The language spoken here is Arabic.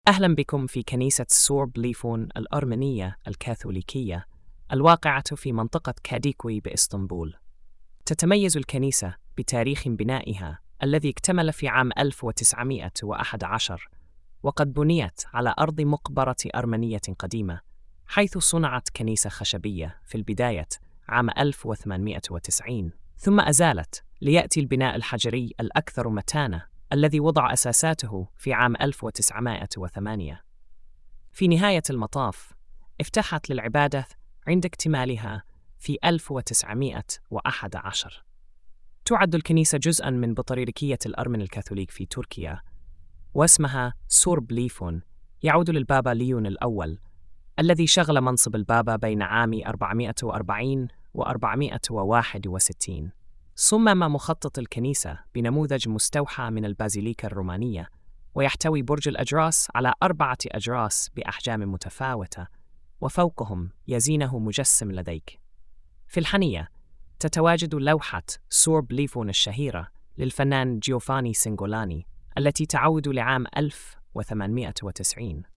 أهلا بكم في كنيسة سور بليفون الأرمنية الكاثوليكية الواقعة في منطقة كاديكوي بإسطنبول. تتميز الكنيسة بتاريخ بنائها الذي اكتمل في عام 1911، وقد بنيت على أرض مقبرة أرمنية قديمة، حيث صنعت كنيسة خشبية في البداية عام 1890، ثم أزالت ليأتي البناء الحجري الأكثر متانة الذي وضع أساساته في عام 1908. في نهاية المطاف افتتحت للعبادة عند اكتمالها في 1911. تعد الكنيسة جزءاً من بطريركية الأرمن الكاثوليك في تركيا، واسمها سور بليفون يعود للبابا ليون الأول الذي شغل منصب البابا بين عام 440 و 461. صمم مخطط الكنيسة بنموذج مستوحى من البازيليكا الرومانية، ويحتوي برج الأجراس على 4 أجراس بأحجام متفاوتة، وفوقهم يزينه مجسم لديك. في الحنية تتواجد لوحة سور بليفون الشهيرة للفنان جيوفاني سينغولاني التي تعود لعام 1890.